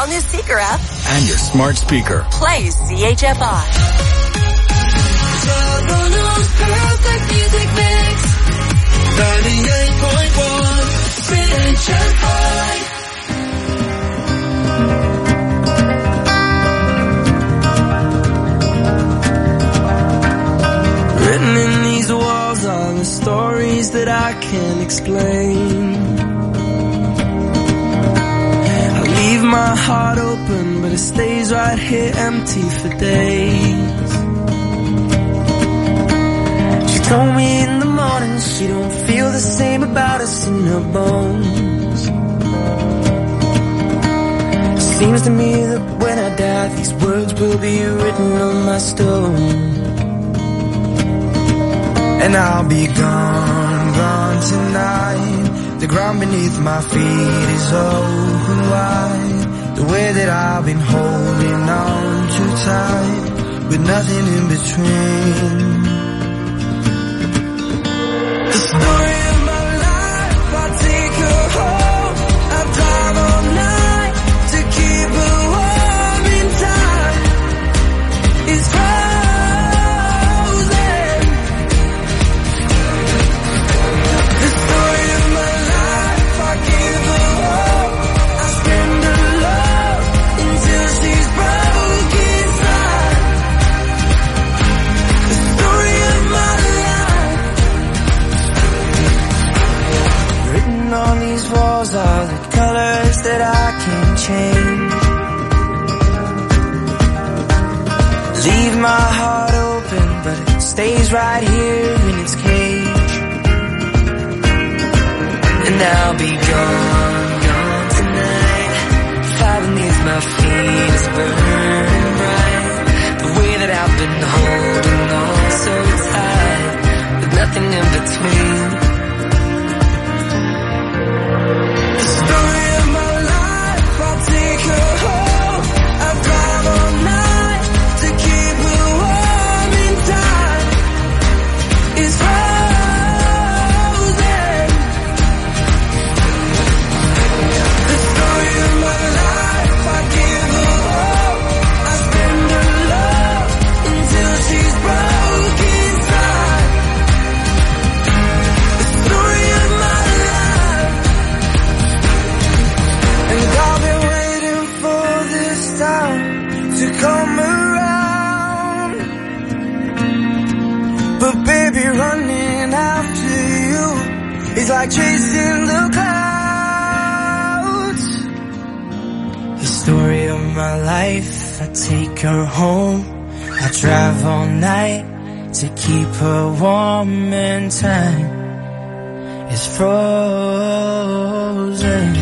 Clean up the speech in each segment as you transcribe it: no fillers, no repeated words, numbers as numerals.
all-new Seeker app and your smart speaker. Play CHFI. Toronto's perfect music mix. 98.1 CHFI. Written in these walls are the stories that I can't explain. I leave my heart open, but it stays right here empty for days. She told me in the morning she don't feel the same about us in her bones. Seems to me that when I die, these words will be written on my stone. And I'll be gone, gone tonight. The ground beneath my feet is open wide. The way that I've been holding on too tight, with nothing in between. The story of my life, I take her home. I drive all night to keep her warm in time. It's walls are the colors that I can't change. Leave my heart open, but it stays right here in its cage. And I'll be gone, gone tonight. Fire beneath my feet is burning bright. The way that I've been holding on so tight, with nothing in between. The story of my life, I'll take her home. I drive all night to keep her warm in time. It's frozen. The story of my life, I give her hope. I spend her love until she's broke inside. The story of my life. And I've been waiting for this time to come around. But baby, running after you is like chasing the clouds. The story of my life, I take her home. I drive all night to keep her warm in time. It's frozen.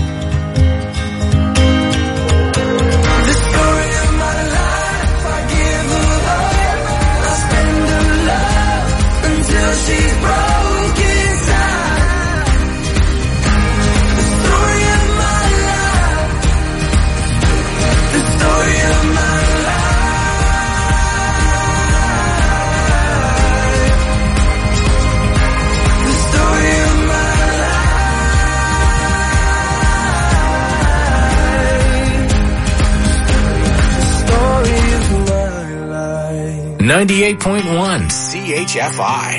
She's broke inside. The story of my life. The story of my life. The story of my life. The story of my life. 98.1 CHFI.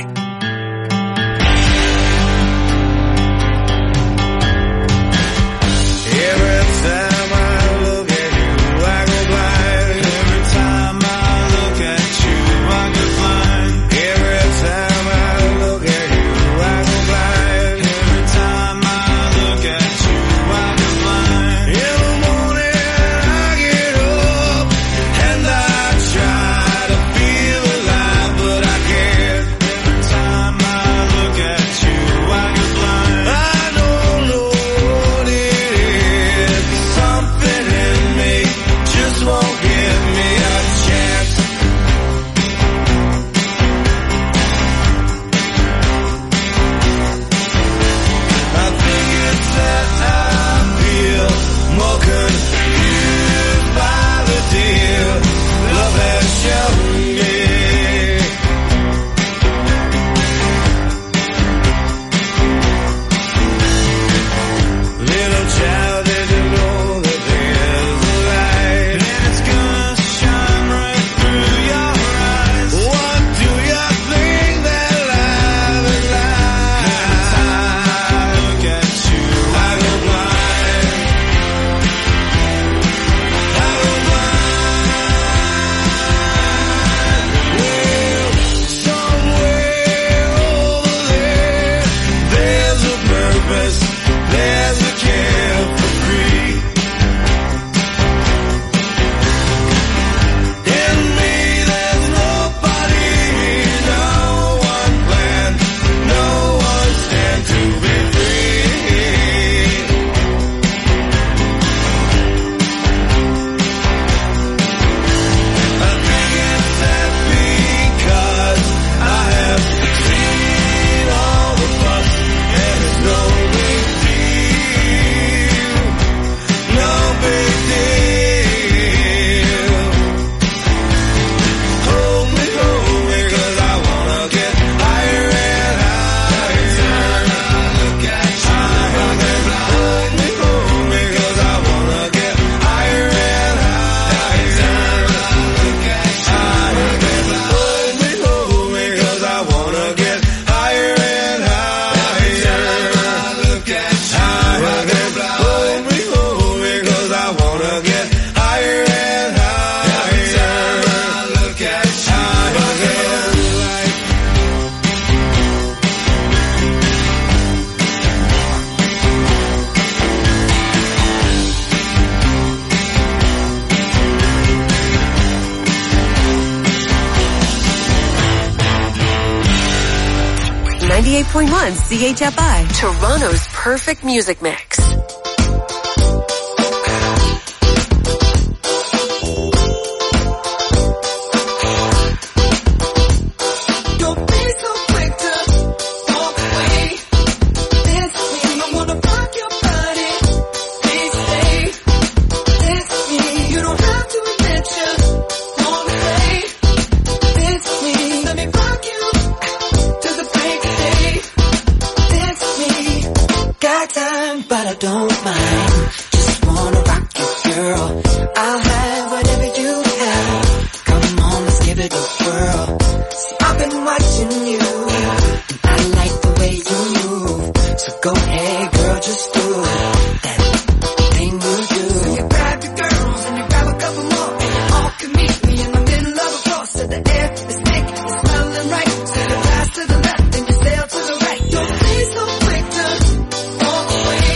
Time 98.1 CHFI, Toronto's perfect music mix. But I don't mind, just wanna rock you, girl. I'll have whatever you have. Come on, let's give it a whirl. See, I've been watching you, and I like the way you move. So go ahead, girl, just do that thing you do. So you grab your girls and you grab a couple more, and you all can meet me in the middle of a floor. So the air is thick, it's smelling right. So you pass to the left and you sail to the right. Don't be so quick to walk away.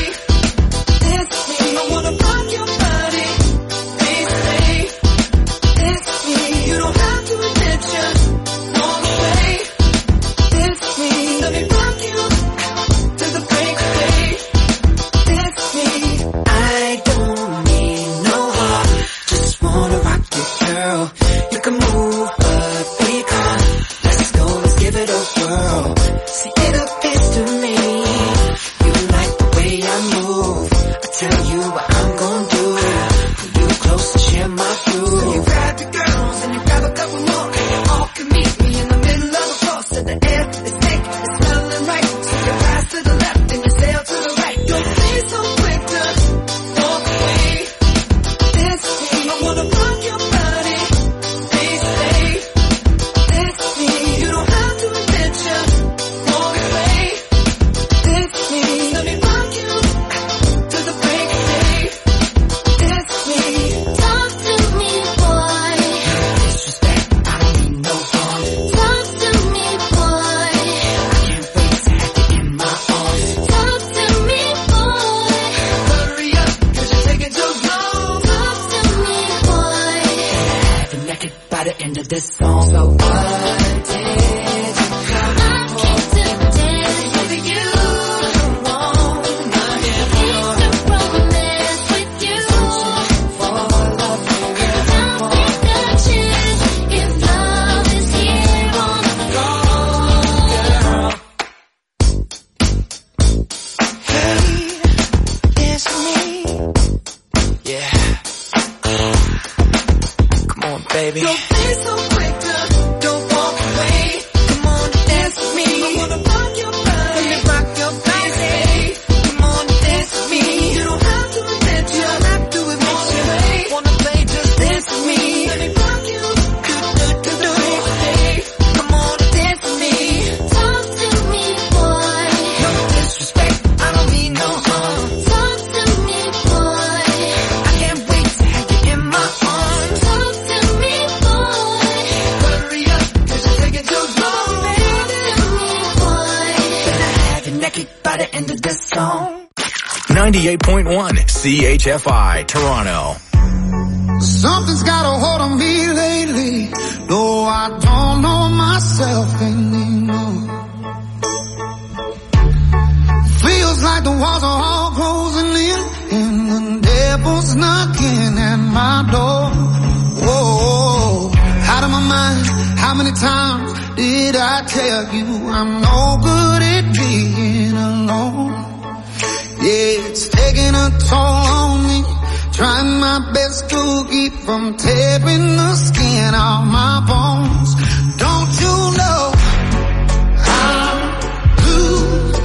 I wanna rock your body, please stay. It's me, you don't have to admit you wanna play. It's me, let me rock you to the break of day. It's me, I don't need no heart, just wanna rock you, girl. You can move, but be calm. Let's go, let's give it a whirl. See, it appears to me you like the way I move. Tell you what I'm gonna do. Pull you close and share my groove. So you grab your girls and you grab a couple more, and you all can meet me in the middle of the floor. So the air is thick, it's smelling right. So you pass to the left and you sail to the right. Don't be so quick to walk away. It's me, I wanna rock your body, please stay. It's me, you don't have to admit you wanna play. It's me, let me rock you to the break of day. It's me. Talk to me, boy. Disrespect, I don't need no harm. Talk to me, boy. I can't wait to have you in my arms. Talk to me, boy. Hurry up, 'cause you're taking too long. Talk to me, boy. Have you naked by the end of this song. So what did you come I came to dance with you. Taste the romance with you. I'll take a chance if love is here on the floor. Hey, it's me. Yeah. Come on, baby. Don't be so quick to don't walk away. Come on, dance with me. I wanna rock your body. Let me rock your body. Come on, dance with me. You don't have to admit you. Don't have to admit you. Wanna play, just dance with me. Let me rock you to the break of day. Come on, dance with me. Talk to me, boy. No disrespect, I don't mean no harm. Talk to me, boy. I can't wait to have you in my arms. Talk to me, boy. Hurry up, 'cause you're taking too long, baby. Talk to me, boy. Better have you naked by the end of this song. 98.1 CHFI, Toronto. Something's got a hold on me lately, though I don't know myself anymore. Feels like the walls are all closing in, and the devil's knocking at my door. Whoa, out of my mind, how many times did I tell you I'm no good at being alone? Yeah, it's taking a toll on me, trying my best to keep from tearing the skin off my bones. Don't you know I'm lose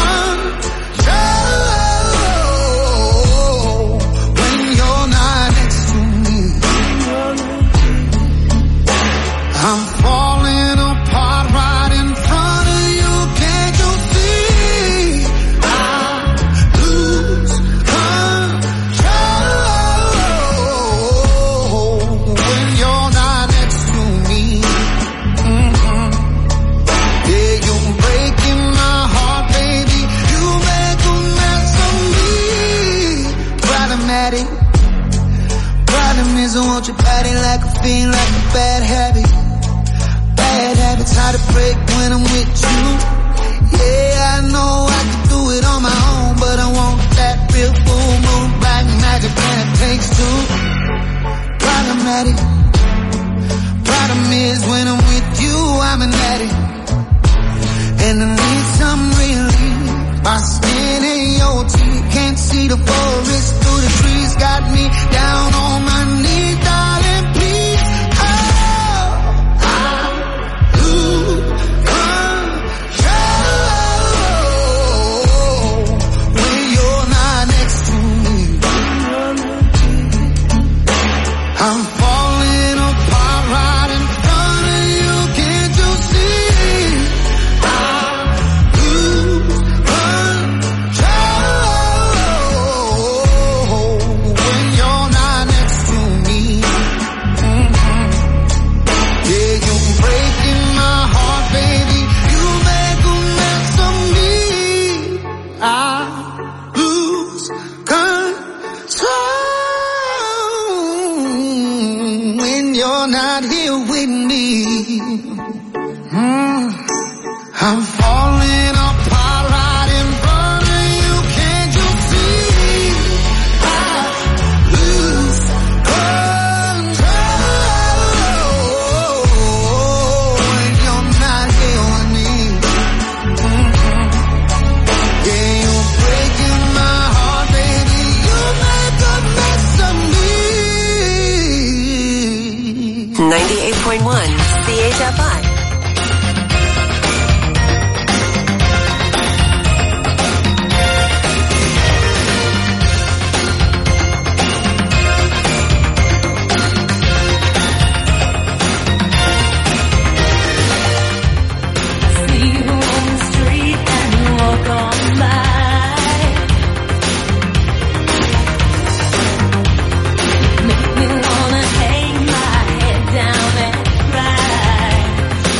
control when you're not next to me? I'm falling apart right in front of you. Can't you see? I lose control when you're not next to me. Yeah, you're breaking my heart, baby. You make a mess of me. Problematic. Problem is I want your body like a fiend, like a bad habit. Bad habits hard to break when I'm with you. Yeah, I know I can do it on my own, but I want that real full moon black magic, and it takes two. Problematic. Problem is when I'm with you, I'm an addict, and I need some relief. My skin ain't your teeth, can't see the forest through the trees. Got me down on my knees, darling, please. Oh, I lose control when you're not next to me. I'm falling apart right in front of you, can't you see? I lose control when you're not next to me. Yeah, you're breaking my heart, baby. You make a mess of me. I lose control when you're not here with me. I'm falling apart right in front of you, can't you see? I lose control when you're not here with me. Yeah, you're breaking my heart, baby. You make a mess of me. 98.1 CHFI. See you on the street and walk on by. Make me wanna hang my head down and cry.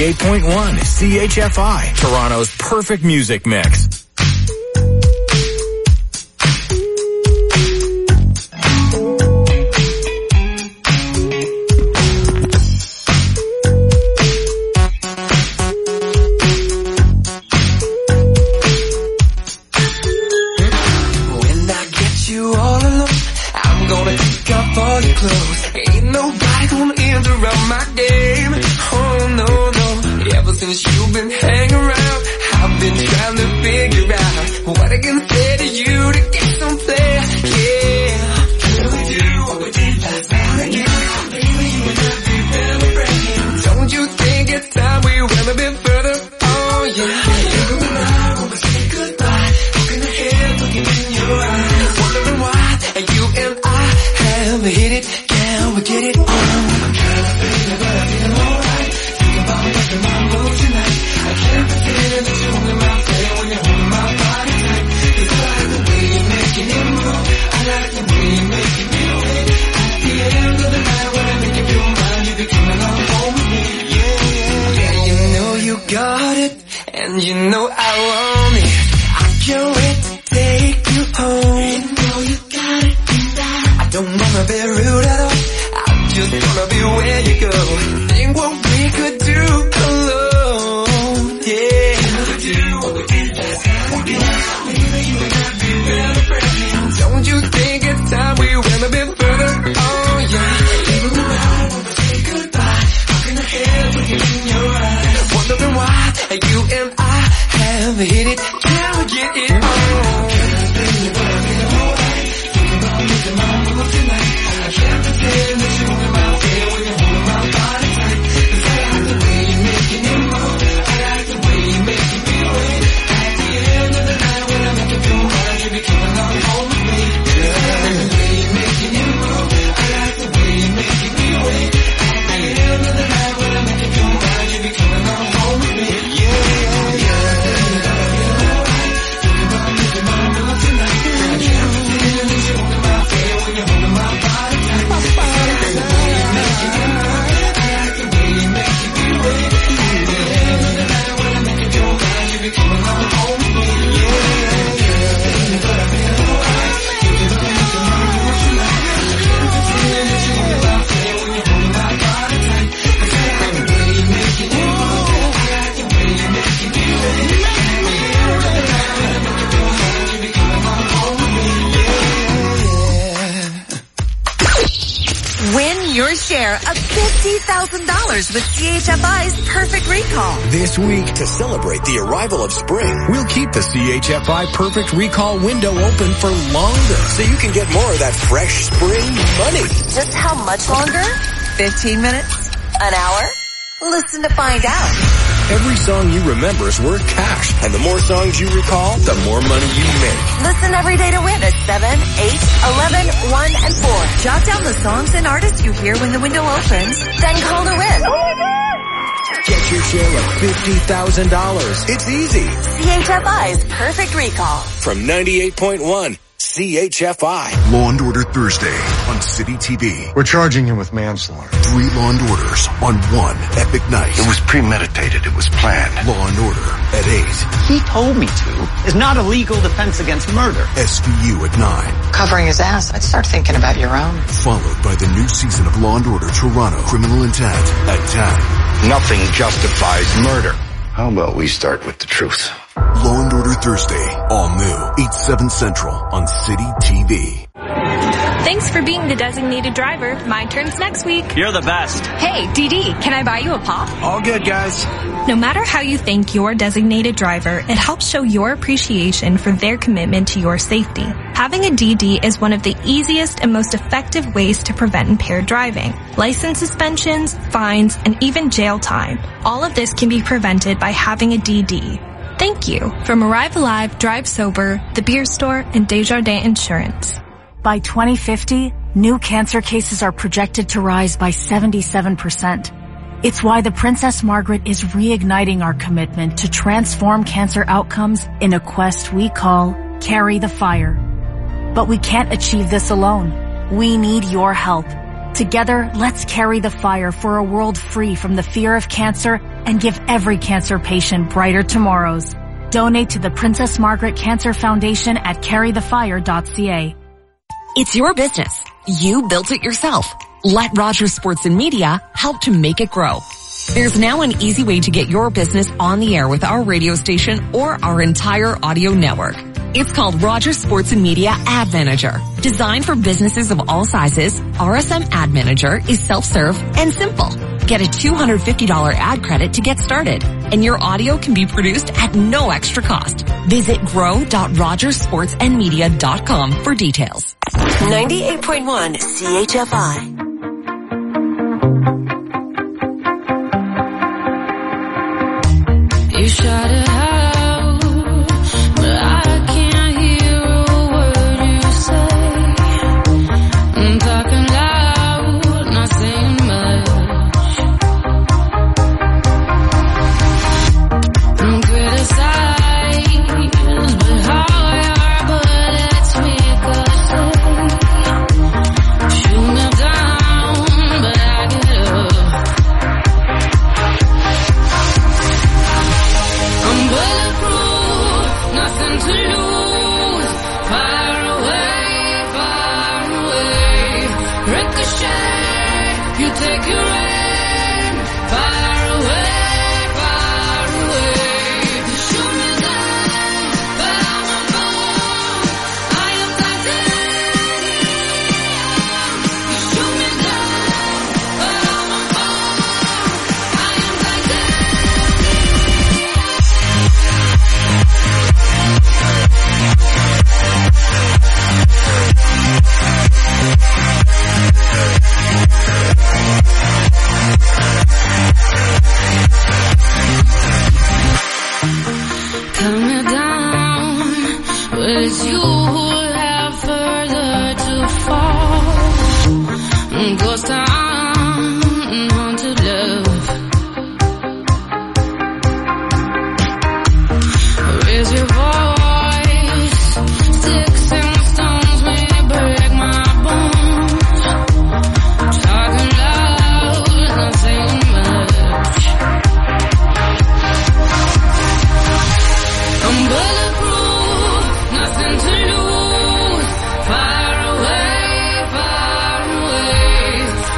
98.1 CHFI, Toronto's perfect music mix. Ain't nobody gonna interrupt my game. Oh no, no. Ever since you've been hanging around, I've been trying to figure out what I can say to you to get some play. Yeah. Can we do what we did last night again? Baby, you and I be celebrating. Don't you think it's time we went a bit further? Oh yeah. You and I wanna say goodbye. Looking ahead, looking in your eyes, wondering why you and I have hit it. Can we get it on? I'm kinda feeling, but I feel alright. Thinking about making my move tonight. I can't pretend that you're in my face when you're holding my body tight. 'Cause I like the way you're making it move. I like the way you're making me wait. At the end of the night when I make you feel mine, you be coming on home with me. Yeah, yeah, yeah. You know you got it, and you know I want it. I can't wait to take you home. You know you got it. I don't wanna be rude at all. I just wanna be where you go. Think what we could do alone. Yeah. Can we do what we did last time again? Maybe you and I be celebrating. Don't you think it's time we went a bit further? Oh yeah. Even when I wanna say goodbye, looking ahead, looking in your eyes, wondering why you and I have hit it. Can we get it on? I can't pretend that you're in my way when you're holding my body tight. 'Cause I like the way you're making it move. I like the way you're making me wait. At the end of the night when I make you feel right, you be coming on home with me. I like the way you're making it move. I like the way you're making me wait. At the end of the night when I make you feel right, you be coming on home with me. Yeah, yeah, yeah. I feel alright. Thinking about making my move tonight. I can't pretend that you're in my way when you're holding my body. Win your share of $50,000 with CHFI's Perfect Recall. This week, to celebrate the arrival of spring, we'll keep the CHFI Perfect Recall window open for longer so you can get more of that fresh spring money. Just how much longer? 15 minutes? An hour? Listen to find out. Every song you remember is worth cash, and the more songs you recall, the more money you make. Listen every day to win at 7, 8, 11, 1, and 4. Jot down the songs and artists you hear when the window opens, then call to win. Get your share of $50,000. It's easy. CHFI's Perfect Recall. From 98.1 CHFI. Law & Order Thursday on City TV. We're charging him with manslaughter. 3 Law & Orders on one epic night. It was premeditated. It was planned. Law & Order at 8. He told me to is not a legal defense against murder. SVU at 9. Covering his ass, I'd start thinking about your own. Followed by the new season of Law & Order Toronto Criminal Intent at 10. Nothing justifies murder. How about we start with the truth? Law & Order Thursday, all new, 8/7 Central on City TV. Thanks for being the designated driver. My turn's next week. You're the best. Hey, DD, can I buy you a pop? All good, guys. No matter how you thank your designated driver, it helps show your appreciation for their commitment to your safety. Having a DD is one of the easiest and most effective ways to prevent impaired driving. License suspensions, fines, and even jail time. All of this can be prevented by having a DD. Thank you. From Arrive Alive, Drive Sober, The Beer Store, and Desjardins Insurance. By 2050, new cancer cases are projected to rise by 77%. It's why the Princess Margaret is reigniting our commitment to transform cancer outcomes in a quest we call Carry the Fire. But we can't achieve this alone. We need your help. Together, let's carry the fire for a world free from the fear of cancer and give every cancer patient brighter tomorrows. Donate to the Princess Margaret Cancer Foundation at carrythefire.ca. It's your business. You built it yourself. Let Rogers Sports and Media help to make it grow. There's now an easy way to get your business on the air with our radio station or our entire audio network. It's called Rogers Sports and Media Ad Manager. Designed for businesses of all sizes, RSM Ad Manager is self-serve and simple. Get a $250 ad credit to get started, and your audio can be produced at no extra cost. Visit grow.rogersportsandmedia.com for details. 98.1 CHFI. You shot it out, but I can't hear a word you say. I'm talking loud, not saying much. I'm criticized, but how your bullets make us say. Shoot me down, but I get up. I'm bulletproof, nothing to lose. Far away, ricochet. You take your aim. Far away, shoot me down, but I'm a bomb. I am titanium. You shoot me down, but I'm a bomb. I am Calm me down, but it's you who have further to fall. Ghost town, haunted love. Raise your voice, sticks and stones may break my bones. Talking loud, not saying much. I'm bulletproof, nothing to lose. Far away,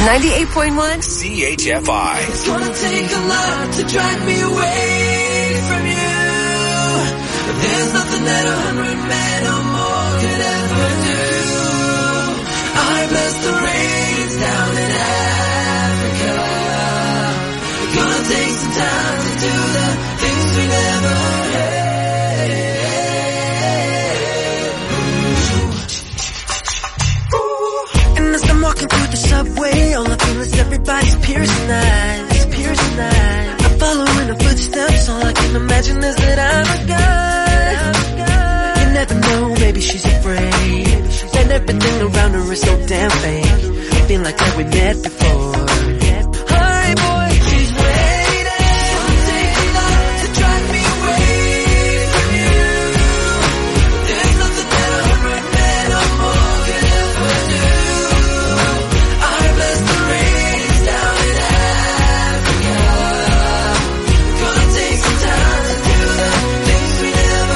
98.1 CHFI. It's gonna take a lot to drag me away from you. There's nothing that 100 men or more could ever do. I bless the rains down in Africa. It's gonna take some time to do the things we never had. And as I'm walking through the subway, all I feel is everybody's piercing eyes, piercing eyes. I follow in the footsteps, all I can imagine is that I'm a guy. You never know, maybe she's afraid, and everything around her is so damn fake. I feel like that we met before. Hi boy, she's waiting. It's gonna take a lot to drag me away from you. There's nothing that 100 men or more could ever do. I bless the rains down in Africa. Gonna take some time to do the things we never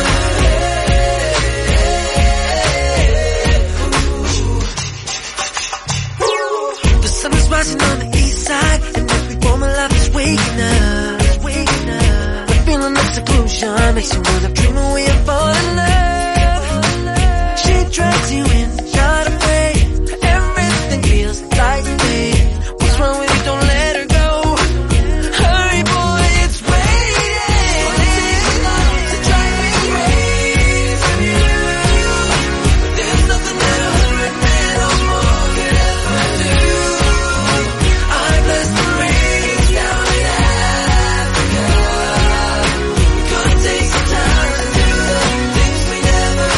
had. The sun is rising on the east side, and every moment life is waking up. The feeling of seclusion makes you wanna dream away and fall in love. She drags you in, not afraid. Everything feels like fate. What's wrong with you? Don't let her go. Hurry, boy, it's waiting. To drag me away from you. There's nothing that 100 men or more could ever do. I bless the rains down in Africa. Gonna take some time to do the things we never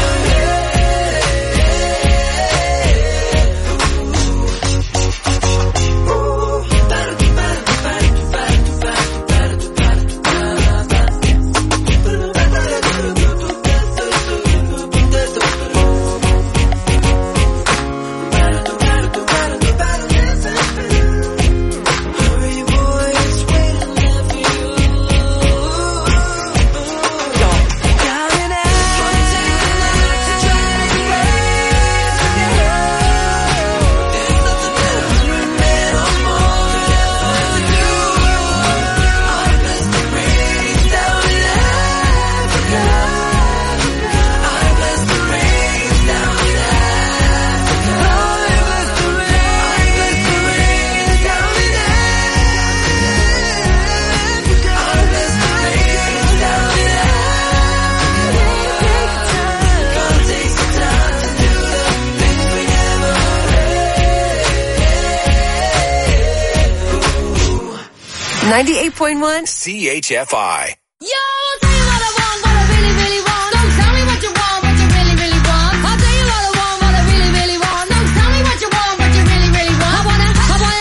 Hurry, boy, it's waiting there for you. Down in Africa. To drag me away from you. There's nothing that 100 men or more could ever do. I bless the rains down in Africa. I bless the rains down in Africa. I bless the rains down in Africa. I bless the rains down in Africa. Gonna take some time to do the things we never had. 98.1 CHFI. Yo, I'll tell you what I want, what I really, really want. Don't tell me what you want, what you really, really want. I'll tell you what I want, what I really, really want. Don't tell me what you want, what you really, really want. I wanna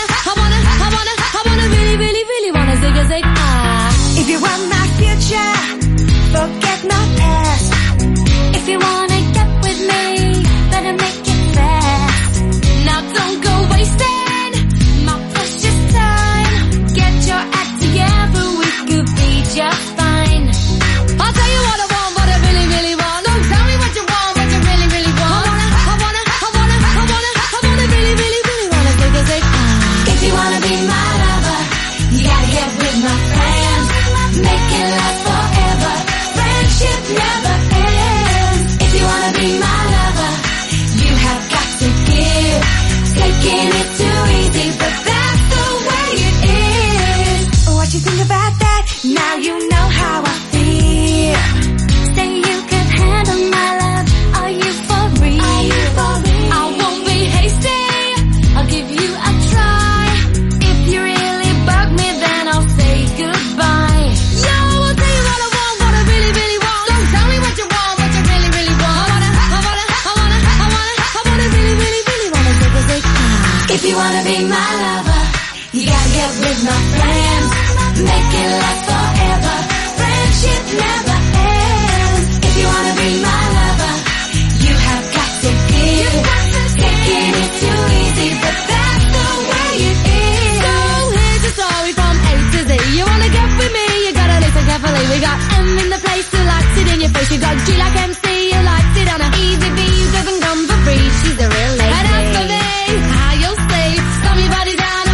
really, really, really wanna zig a zig ah. If you want my future, forget my past. If you wanna get with me, better make it fast. Now don't go wasting my precious time. Get your act together, we could be just fine. I'll tell you what I want, what I really, really want. Don't tell me what you want, what you really, really want. I wanna really, really, really wanna zig a zig ah. If you wanna be my lover, you gotta get with my friends. Make it last forever. Friendship never ends. If you wanna be my lover, you have got to give. Taking it too easy, but that's the way it is. What you think about that? Now you know how I feel. Say you can handle my love. Are you for real? I won't be hasty. I'll give you a try. If you really bug me, then I'll say goodbye. Yo, I'll tell you what I want, what I really, really want. Don't tell me what you want, what you really, really want. I wanna really, really, really wanna zig a zig ah. If you wanna be my lover, you gotta get with my friends. Make it last forever. Friendship never ends. If you wanna be my lover, you have got to give. Taking it too easy, but that's the way it is. So here's the story from A to Z. You wanna get with me, you gotta listen carefully. We got M in the place who likes it in your face. You got G like MC, who likes it on a easy B, who doesn't come for free. She's a real lady. And as for me, how you'll see, stomp your body down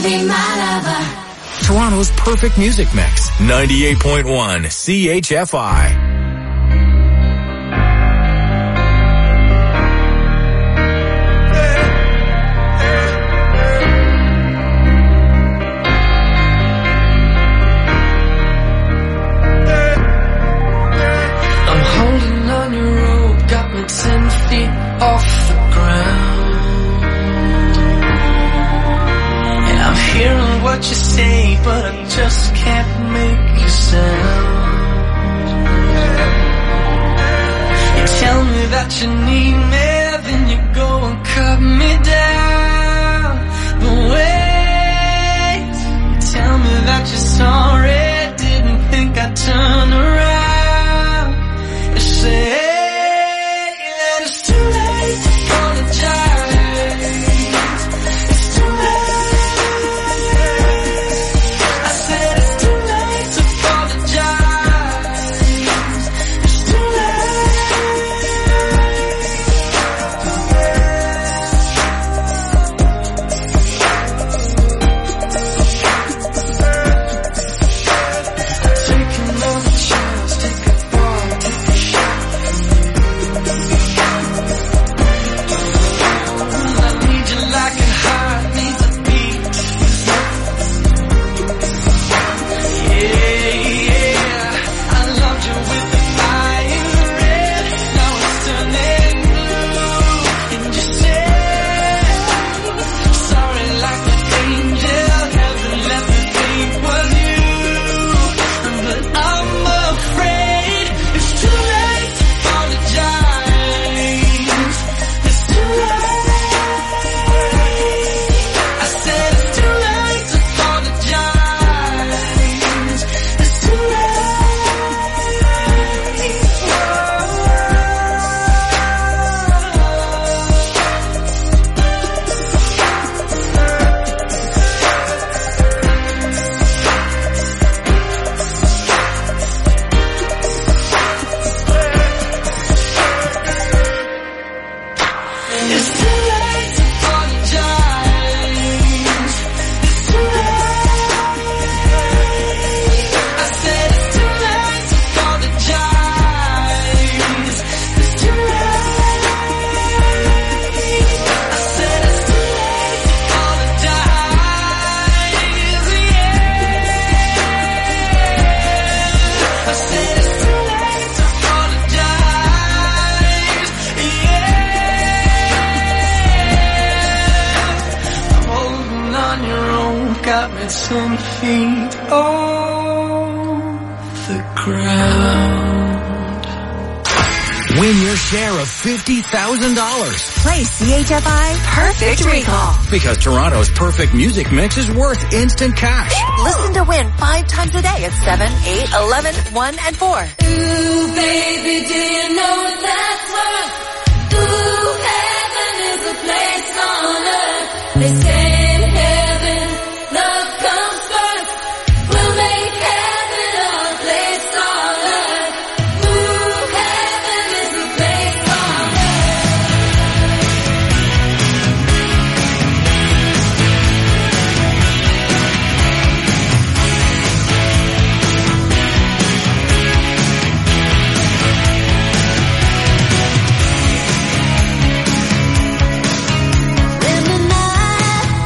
be my lover? Toronto's perfect music mix. 98.1 CHFI. I'm holding on your rope, got me 10 feet off the ground. And I'm hearing what you say, but I just can't make a sound. You tell me that you need me, then you go and cut me down. But wait, you tell me that you're sorry, didn't think I'd turn around. You say that it's too late to apologize. It's too late. I said it's too late to apologize. It's too late. Take another chance, take a ball, take a shot. I need you like a heart needs a beat. Yeah, I loved you with the fire red. Now it's turning blue. And you said sorry like an angel. Heaven let me think was you. But I'm afraid it's too late to apologize. It's too late. I said it's too late to apologize. It's too late. It's too late to apologize. It's too late. I said it's too late to apologize. It's too late. I said it's too late to apologize. Yeah. I said it's too late to apologize. Yeah. I'm holding on your own, got me 10 feet off the ground. Win your share of $50,000. Play CHFI Perfect Recall. Because Toronto's perfect music mix is worth instant cash. Listen to win 5 times a day at 7, 8, 11, 1, and 4. Ooh, baby, do you know that's worth? Ooh, heaven is a place on earth. They say in heaven, love comes first. We'll make heaven a place on earth. Ooh, heaven is a place on In the night,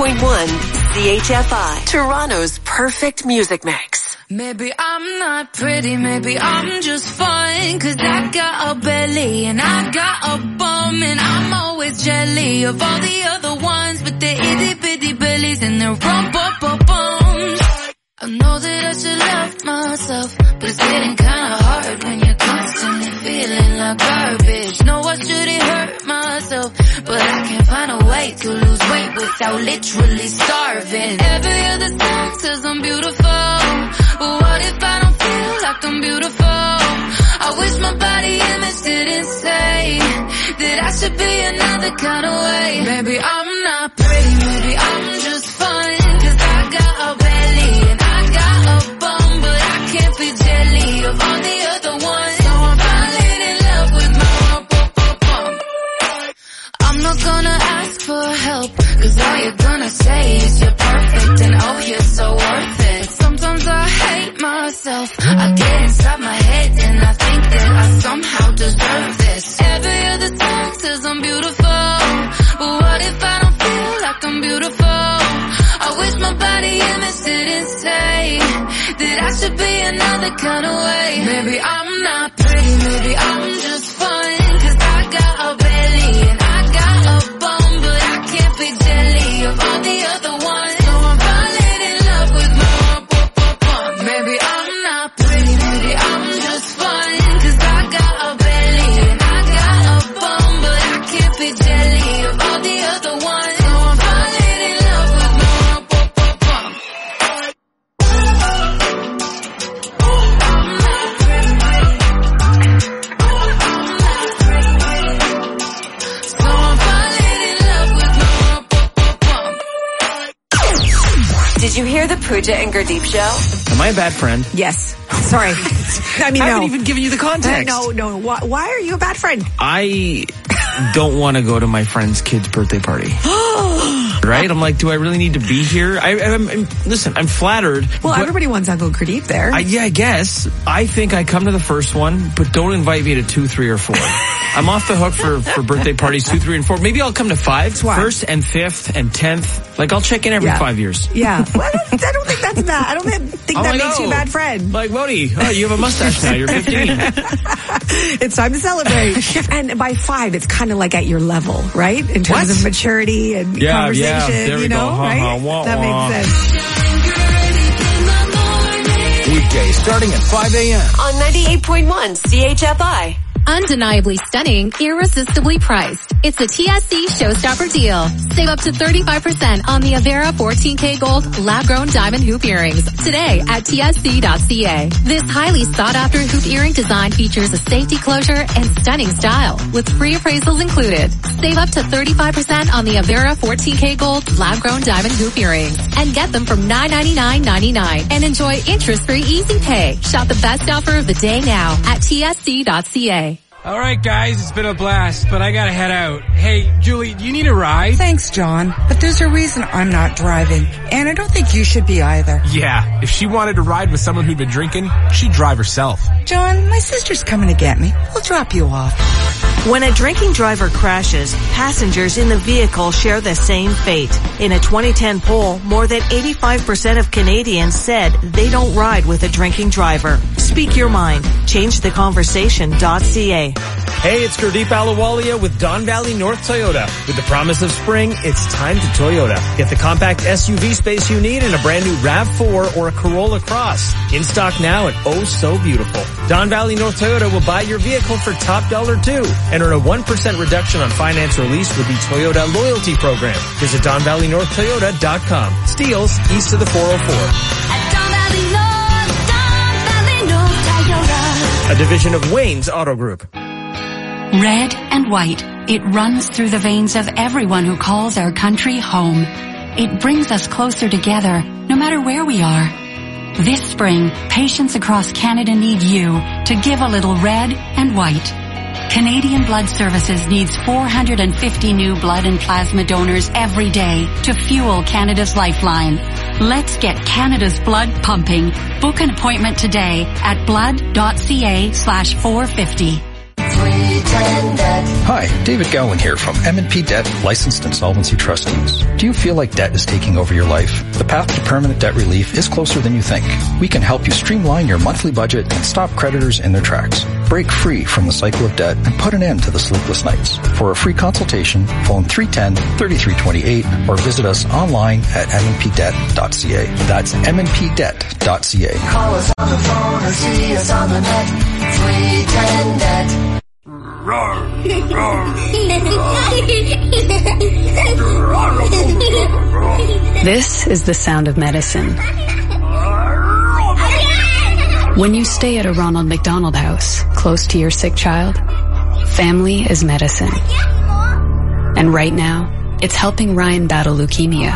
98.1 CHFI, Toronto's perfect music mix. Maybe I'm not pretty, maybe I'm just fine, 'cause I got a belly and I got a bum, and I'm always jelly of all the other ones with their itty bitty bellies and their rump-up-bums. I know that I should love myself, but it's getting kinda hard when you're constantly feeling like garbage. No, I shouldn't hurt myself, but I can't find a way to lose weight without literally starving. Every other song says I'm beautiful, but what if I don't feel like I'm beautiful? I wish my body image didn't say that I should be another kind of way. Maybe I'm not pretty, maybe I'm just fine, 'cause I got a belly and I got a bum, but I can't be jelly of all the other ones. So I'm falling in love with my bum. I'm not gonna ask for help, 'cause all you're gonna say is you're perfect and oh, you're so worth it. Sometimes I hate myself, I get inside my head and I think that I somehow deserve this. Every other song says I'm beautiful, but what if I don't feel like I'm beautiful? I wish my body image didn't say that I should be another kind of way. Maybe I'm not pretty, maybe I'm just fine, 'cause I got a belly and I got a bum, but I can't be jelly of all the other ones. So I'm falling in love with my bum. Maybe I'm not pretty, maybe I'm just fine, 'cause I got a belly and I got a bum, but I can't be jelly of all the other ones. So I'm falling in love with my bum. So I'm falling in love with my bum. Did you hear the Pooja and Gurdeep show? Am I a bad friend? Yes. Sorry. I mean, I no. haven't even given you the context. No. Why are you a bad friend? I don't want to go to my friend's kid's birthday party. Right? I'm like, do I really need to be here? Listen, I'm flattered. Well, everybody wants Uncle Gurdeep there. I guess. I think I come to the first one, but don't invite me to 2, 3, or 4. I'm off the hook for birthday parties 2, 3, and 4. Maybe I'll come to 5. First and 5th and 10th. Like, I'll check in every 5 years. Yeah. Well, I don't think that's bad. I don't think that makes you a bad friend. Like, Modi, you have a mustache now. You're 15. It's time to celebrate. And by 5, it's kind of like at your level, right? In terms of maturity and conversation, there we go. right? That makes sense. Weekdays starting at 5 a.m. On 98.1 CHFI. Undeniably stunning, irresistibly priced. It's a TSC Showstopper deal. Save up to 35% on the Avera 14K Gold lab-grown diamond hoop earrings today at tsc.ca. This highly sought-after hoop earring design features a safety closure and stunning style with free appraisals included. Save up to 35% on the Avera 14K Gold lab-grown diamond hoop earrings and get them from $999.99 and enjoy interest-free easy pay. Shop the best offer of the day now at tsc.ca. All right, guys, it's been a blast, but I gotta head out. Hey, Julie, do you need a ride? Thanks, John, but there's a reason I'm not driving, and I don't think you should be either. Yeah, if she wanted to ride with someone who'd been drinking, she'd drive herself. John, my sister's coming to get me. We'll drop you off. When a drinking driver crashes, passengers in the vehicle share the same fate. In a 2010 poll, more than 85% of Canadians said they don't ride with a drinking driver. Speak your mind. ChangeTheConversation.ca. Hey, it's Gurdeep Ahluwalia with Don Valley North Toyota. With the promise of spring, it's time to Toyota. Get the compact SUV space you need in a brand new RAV4 or a Corolla Cross. In stock now and oh so beautiful. Don Valley North Toyota will buy your vehicle for top dollar too. And earn a 1% reduction on finance or lease with the Toyota Loyalty Program. Visit DonValleyNorthToyota.com. Steeles east of the 404. A division of Wayne's Auto Group. Red and white, it runs through the veins of everyone who calls our country home. It brings us closer together, no matter where we are. This spring, patients across Canada need you to give a little red and white. Canadian Blood Services needs 450 new blood and plasma donors every day to fuel Canada's lifeline. Let's get Canada's blood pumping. Book an appointment today at blood.ca/450. 310-DEBT. Hi, David Gowling here from M&P Debt, licensed insolvency trustees. Do you feel like debt is taking over your life? The path to permanent debt relief is closer than you think. We can help you streamline your monthly budget and stop creditors in their tracks. Break free from the cycle of debt and put an end to the sleepless nights. For a free consultation, phone 310-3328 or visit us online at mnpdebt.ca. That's mnpdebt.ca. Call us on the phone or see us on the net. 310-DEBT. This is the sound of medicine. When you stay at a Ronald McDonald House, close to your sick child, family is medicine. And right now, it's helping Ryan battle leukemia.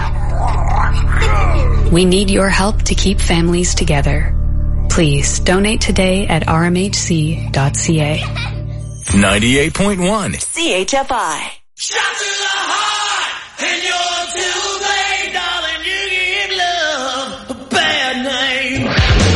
We need your help to keep families together. Please donate today at rmhc.ca. 98.1 CHFI. Shot to the heart, and you're too late, darling. You give love a bad name.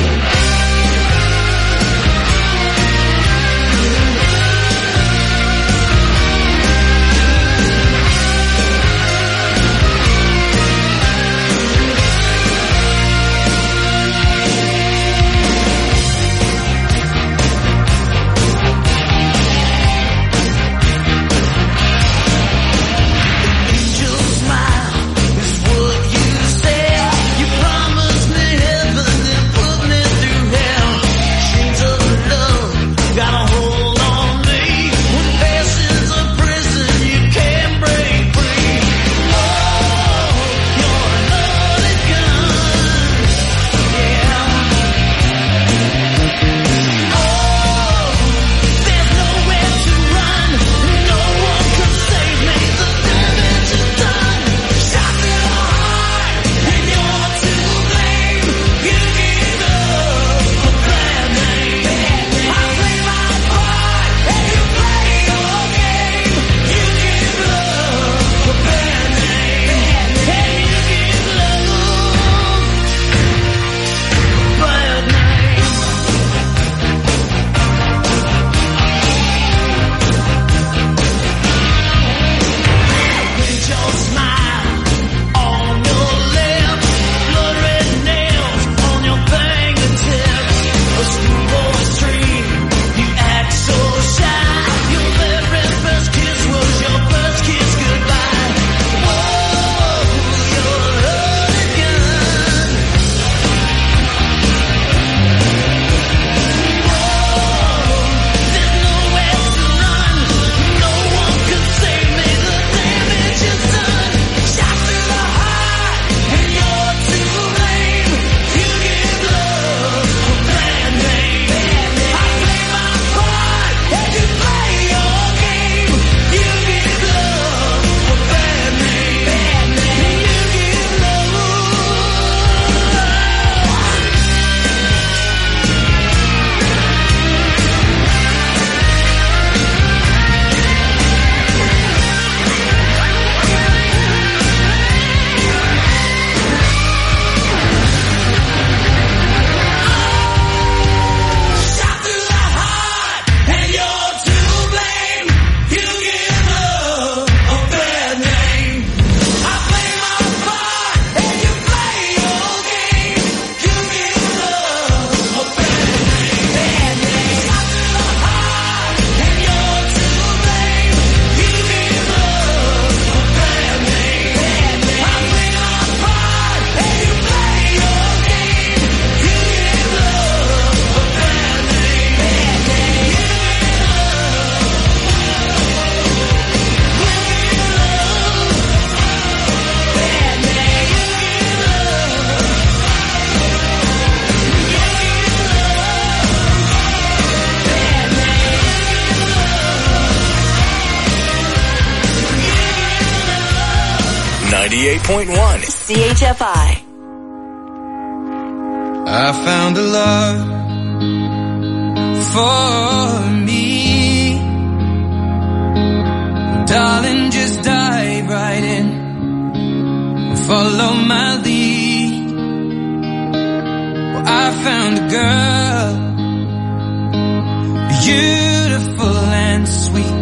CHFI. I found a love for me. Darling, just dive right in. Follow my lead. Well, I found a girl, beautiful and sweet.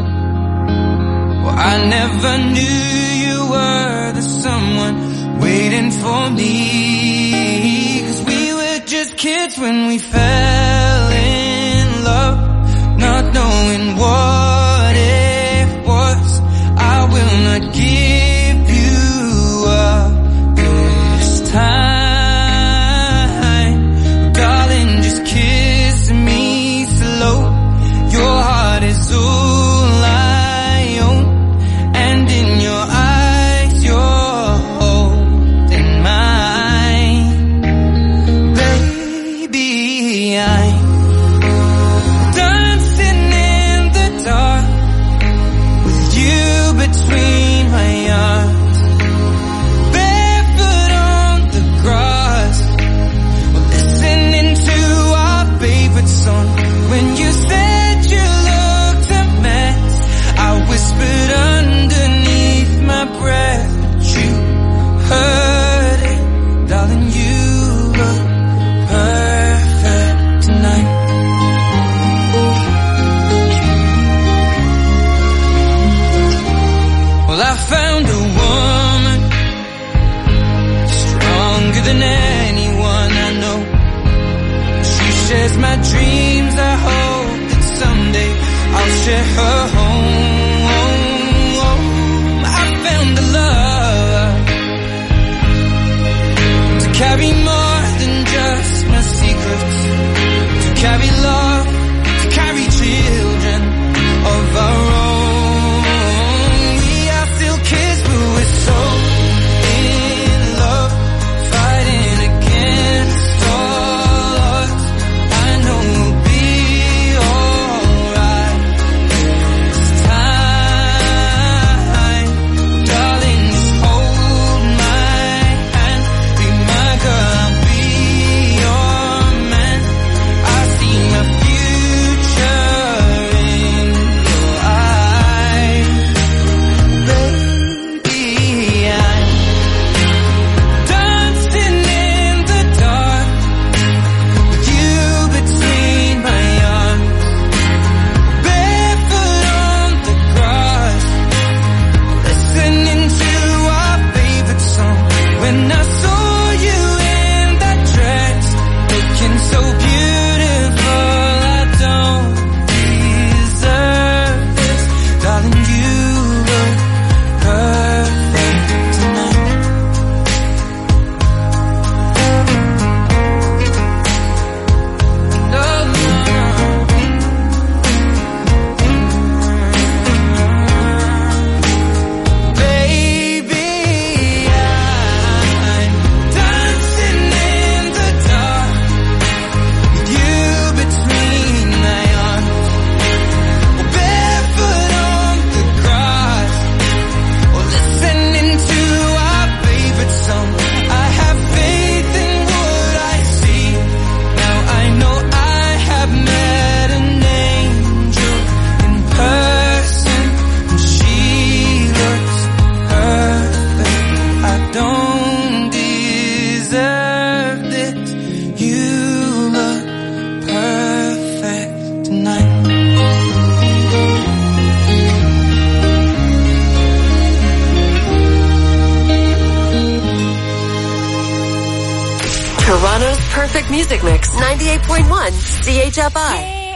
I never knew you were the someone waiting for me. 'Cause we were just kids when we fell in love, not knowing what it was. I will not give you up this time, darling, just kiss me slow. Your heart is all I own, and in your eyes you're holding mine. Baby, I'm dancing in the dark with you between my arms, barefoot on the grass, listening to our favorite song. When you said you looked a mess, I whispered underneath my breath, but you heard it, darling, you look perfect tonight. Well, I found a woman stronger than anyone I know. She shares my dreams. I hope that someday I'll share her home. I found a love to carry more than just my secrets, to carry love, to carry children of our own. We are still kids, but we're so in love, fighting against all odds. I know we'll be alright this time, darling, just hold my hand, be my girl, I'll be your man. I see my future in your eyes, baby, I'm dancing in the dark with you between my arms, barefoot on the grass, listening to our favorite song. When I saw you in that dress, looking so beautiful, I don't deserve this, darling, you look perfect tonight. Baby, I'm dancing in the dark with you between my arms, barefoot on the grass, or listening to our favorite song. I have faith in what I see. Now I know I have met an angel in person, and she looks perfect. I don't deserve this. You look perfect tonight. Toronto's perfect music mix, 98.1 CHFI.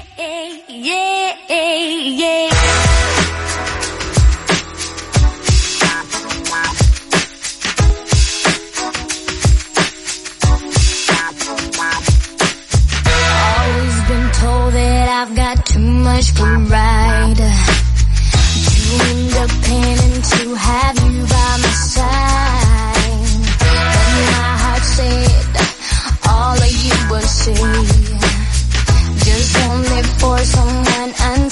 Yeah. Always been told that I've got too much pride, too independent to have you by my side. But my heart said all of you will say, just want it for someone until